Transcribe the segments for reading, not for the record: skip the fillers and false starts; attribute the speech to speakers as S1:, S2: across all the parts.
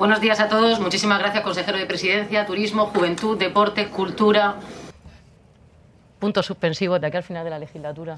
S1: Buenos días a todos. Muchísimas gracias, consejero de Presidencia, Turismo, Juventud, Deporte, Cultura. Punto suspensivo de aquí al final de la legislatura.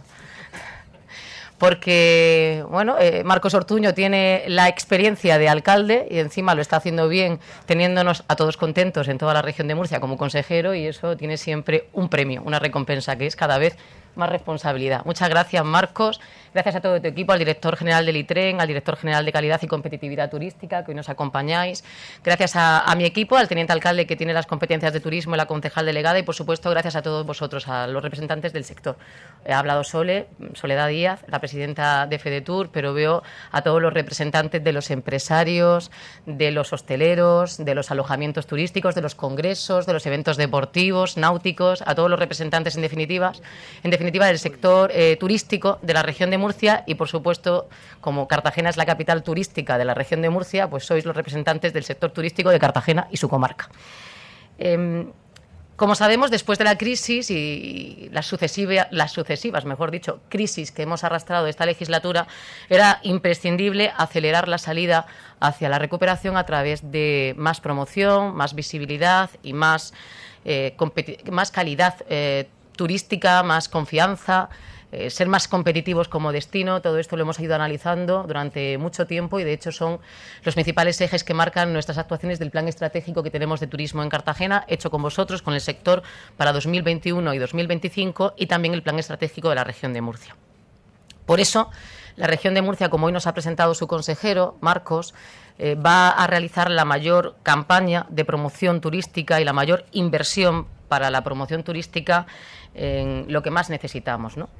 S1: Porque, bueno, Marcos Ortuño tiene la experiencia de alcalde y encima lo está haciendo bien, teniéndonos a todos contentos en toda la región de Murcia como consejero, y eso tiene siempre un premio, una recompensa, que es cada vez más responsabilidad. Muchas gracias, Marcos. Gracias a todo tu equipo, al director general del ITREN, al director general de Calidad y Competitividad Turística, que hoy nos acompañáis. Gracias a mi equipo, al teniente alcalde que tiene las competencias de turismo y la concejal delegada, y por supuesto gracias a todos vosotros, a los representantes del sector. Ha hablado Soledad Díaz, la presidenta de FEDETUR, pero veo a todos los representantes de los empresarios, de los hosteleros, de los alojamientos turísticos, de los congresos, de los eventos deportivos, náuticos, a todos los representantes en definitiva del sector turístico de la región de Murcia, y por supuesto, como Cartagena es la capital turística de la región de Murcia, pues sois los representantes del sector turístico de Cartagena y su comarca. Como sabemos, después de la crisis y las sucesivas, mejor dicho, crisis que hemos arrastrado esta legislatura, era imprescindible acelerar la salida hacia la recuperación a través de más promoción, más visibilidad y más calidad turística, más confianza, ser más competitivos como destino. Todo esto lo hemos ido analizando durante mucho tiempo y de hecho son los principales ejes que marcan nuestras actuaciones del plan estratégico que tenemos de turismo en Cartagena, hecho con vosotros, con el sector para 2021 y 2025, y también el plan estratégico de la región de Murcia. Por eso, la región de Murcia, como hoy nos ha presentado su consejero, Marcos, va a realizar la mayor campaña de promoción turística y la mayor inversión para la promoción turística en lo que más necesitamos, ¿no?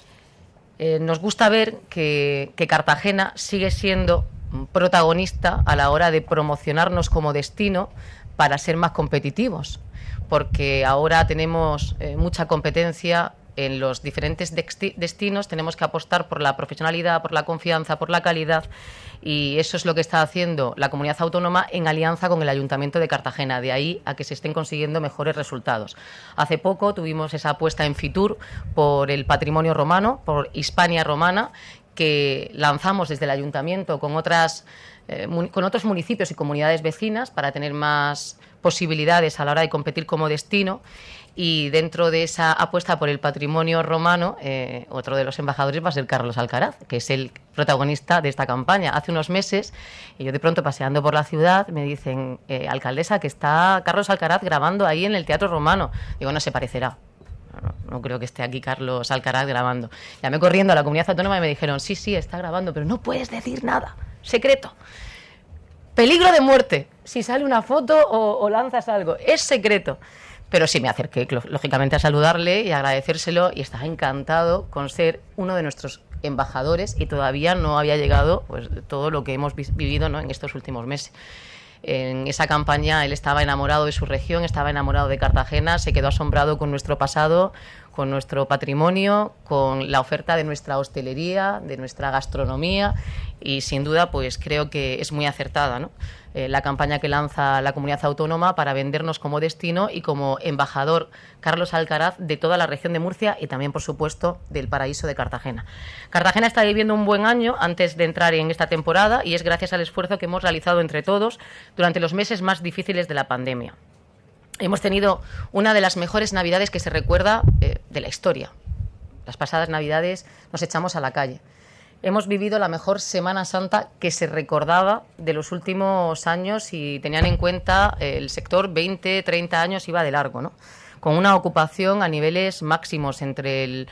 S1: Nos gusta ver que Cartagena sigue siendo protagonista a la hora de promocionarnos como destino para ser más competitivos, porque ahora tenemos mucha competencia en los diferentes destinos. Tenemos que apostar por la profesionalidad, por la confianza, por la calidad, y eso es lo que está haciendo la comunidad autónoma en alianza con el Ayuntamiento de Cartagena, de ahí a que se estén consiguiendo mejores resultados. Hace poco tuvimos esa apuesta en Fitur por el patrimonio romano, por Hispania Romana, que lanzamos desde el Ayuntamiento con otros municipios y comunidades vecinas para tener más posibilidades a la hora de competir como destino. Y dentro de esa apuesta por el patrimonio romano, otro de los embajadores va a ser Carlos Alcaraz, que es el protagonista de esta campaña. Hace unos meses, y yo de pronto paseando por la ciudad, me dicen, alcaldesa, que está Carlos Alcaraz grabando ahí en el Teatro Romano. Digo, no se parecerá. No creo que esté aquí Carlos Alcaraz grabando. Llamé corriendo a la comunidad autónoma y me dijeron, sí, está grabando, pero no puedes decir nada, secreto. Peligro de muerte, si sale una foto o lanzas algo, es secreto. Pero sí me acerqué, lógicamente, a saludarle y agradecérselo, y estaba encantado con ser uno de nuestros embajadores, y todavía no había llegado pues todo lo que hemos vivido, ¿no?, en estos últimos meses. En esa campaña él estaba enamorado de su región, estaba enamorado de Cartagena, se quedó asombrado con nuestro pasado, con nuestro patrimonio, con la oferta de nuestra hostelería, de nuestra gastronomía, y sin duda pues creo que es muy acertada, ¿no?, la campaña que lanza la comunidad autónoma para vendernos como destino y como embajador Carlos Alcaraz de toda la región de Murcia y también, por supuesto, del paraíso de Cartagena. Cartagena está viviendo un buen año antes de entrar en esta temporada, y es gracias al esfuerzo que hemos realizado entre todos durante los meses más difíciles de la pandemia. Hemos tenido una de las mejores Navidades que se recuerda de la historia. Las pasadas Navidades nos echamos a la calle. Hemos vivido la mejor Semana Santa que se recordaba de los últimos años, y tenían en cuenta el sector 20, 30 años iba de largo, ¿no?, con una ocupación a niveles máximos entre el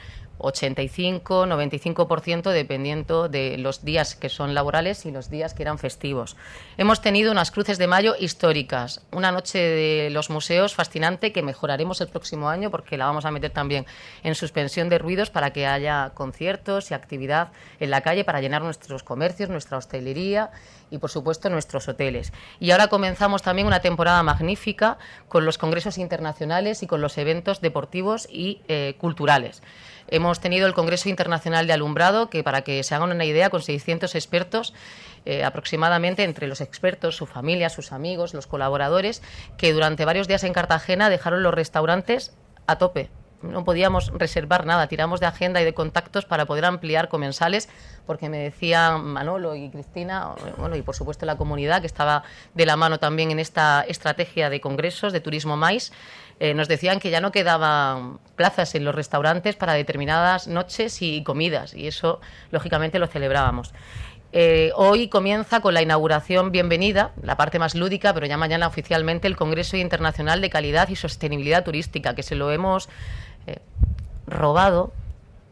S1: 85-95%, dependiendo de los días que son laborales y los días que eran festivos. Hemos tenido unas cruces de mayo históricas, una noche de los museos fascinante que mejoraremos el próximo año porque la vamos a meter también en suspensión de ruidos para que haya conciertos y actividad en la calle para llenar nuestros comercios, nuestra hostelería y, por supuesto, nuestros hoteles. Y ahora comenzamos también una temporada magnífica con los congresos internacionales y con los eventos deportivos y culturales. Hemos tenido el Congreso Internacional de Alumbrado, que, para que se hagan una idea, con 600 expertos, aproximadamente, entre los expertos, su familia, sus amigos, los colaboradores, que durante varios días en Cartagena dejaron los restaurantes a tope. no podíamos reservar nada, tiramos de agenda y de contactos para poder ampliar comensales, porque me decían Manolo y Cristina, bueno, y por supuesto la comunidad que estaba de la mano también en esta estrategia de congresos de Turismo Mais, nos decían que ya no quedaban plazas en los restaurantes para determinadas noches y comidas, y eso lógicamente lo celebrábamos. Hoy comienza con la inauguración bienvenida, la parte más lúdica, pero ya mañana oficialmente el Congreso Internacional de Calidad y Sostenibilidad Turística, que se lo hemos robado,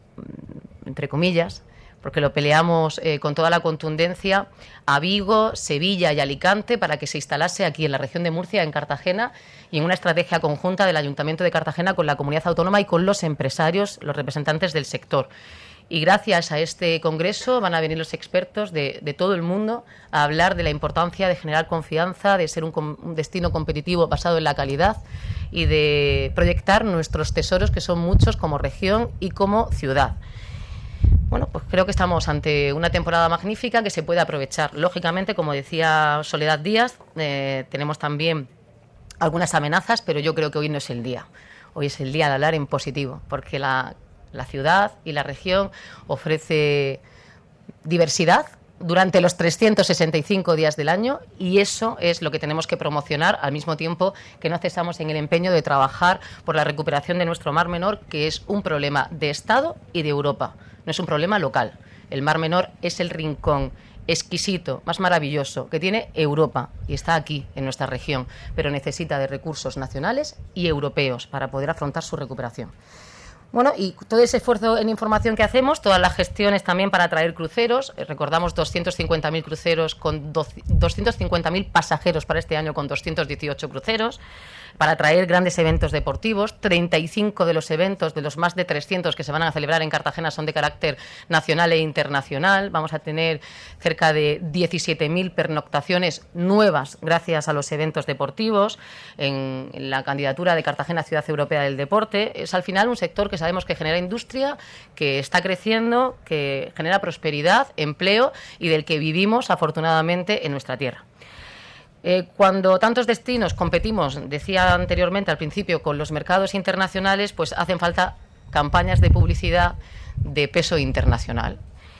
S1: entre comillas, porque lo peleamos con toda la contundencia, a Vigo, Sevilla y Alicante para que se instalase aquí en la región de Murcia, en Cartagena, y en una estrategia conjunta del Ayuntamiento de Cartagena con la comunidad autónoma y con los empresarios, los representantes del sector. Y gracias a este congreso van a venir los expertos de todo el mundo a hablar de la importancia de generar confianza, de ser un destino competitivo basado en la calidad y de proyectar nuestros tesoros, que son muchos como región y como ciudad. Bueno, pues creo que estamos ante una temporada magnífica que se puede aprovechar. Lógicamente, como decía Soledad Díaz, tenemos también algunas amenazas, pero yo creo que hoy no es el día. Hoy es el día de hablar en positivo, porque la ciudad y la región ofrece diversidad durante los 365 días del año, y eso es lo que tenemos que promocionar al mismo tiempo que no cesamos en el empeño de trabajar por la recuperación de nuestro Mar Menor, que es un problema de Estado y de Europa, no es un problema local. El Mar Menor es el rincón exquisito, más maravilloso que tiene Europa y está aquí en nuestra región, pero necesita de recursos nacionales y europeos para poder afrontar su recuperación. Bueno, y todo ese esfuerzo en información que hacemos, todas las gestiones también para atraer cruceros, recordamos 250.000 cruceros con 250.000 pasajeros para este año con 218 cruceros, para atraer grandes eventos deportivos. 35 de los eventos, de los más de 300 que se van a celebrar en Cartagena, son de carácter nacional e internacional. Vamos a tener cerca de 17.000 pernoctaciones nuevas gracias a los eventos deportivos. En la candidatura de Cartagena Ciudad Europea del Deporte, es al final un sector que sabemos que genera industria, que está creciendo, que genera prosperidad, empleo y del que vivimos afortunadamente en nuestra tierra. Cuando tantos destinos competimos, decía anteriormente al principio, con los mercados internacionales, pues hacen falta campañas de publicidad de peso internacional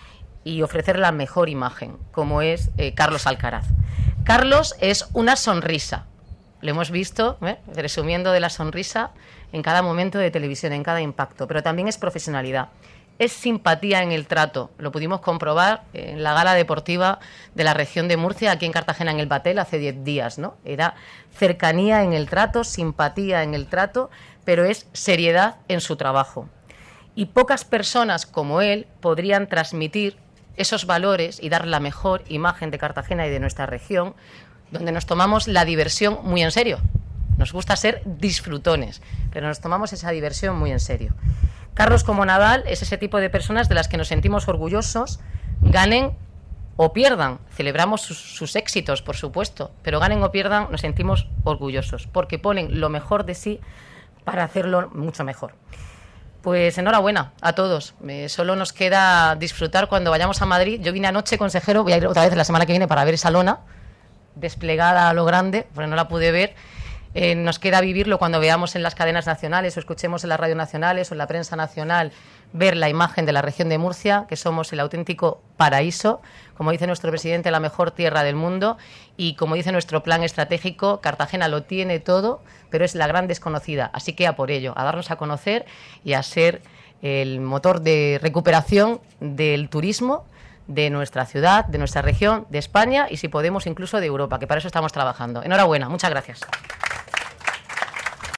S1: y ofrecer la mejor imagen, como es Carlos Alcaraz. Carlos es una sonrisa. Lo hemos visto, resumiendo de la sonrisa en cada momento de televisión, en cada impacto, pero también es profesionalidad. Es simpatía en el trato. Lo pudimos comprobar en la gala deportiva de la región de Murcia, aquí en Cartagena, en el Batel, hace 10 días, ¿no? Era cercanía en el trato, simpatía en el trato, pero es seriedad en su trabajo. Y pocas personas como él podrían transmitir esos valores y dar la mejor imagen de Cartagena y de nuestra región, donde nos tomamos la diversión muy en serio. Nos gusta ser disfrutones, pero nos tomamos esa diversión muy en serio. Carlos, como Nadal, es ese tipo de personas de las que nos sentimos orgullosos, ganen o pierdan. Celebramos sus éxitos, por supuesto, pero ganen o pierdan, nos sentimos orgullosos, porque ponen lo mejor de sí para hacerlo mucho mejor. Pues enhorabuena a todos. Solo nos queda disfrutar cuando vayamos a Madrid. Yo vine anoche, consejero, voy a ir otra vez la semana que viene para ver esa lona desplegada a lo grande, porque no la pude ver. Nos queda vivirlo cuando veamos en las cadenas nacionales o escuchemos en las radios nacionales o en la prensa nacional, ver la imagen de la región de Murcia, que somos el auténtico paraíso, como dice nuestro presidente, la mejor tierra del mundo, y como dice nuestro plan estratégico, Cartagena lo tiene todo, pero es la gran desconocida, así que a por ello, a darnos a conocer y a ser el motor de recuperación del turismo de nuestra ciudad, de nuestra región, de España y, si podemos, incluso de Europa, que para eso estamos trabajando. Enhorabuena, muchas gracias.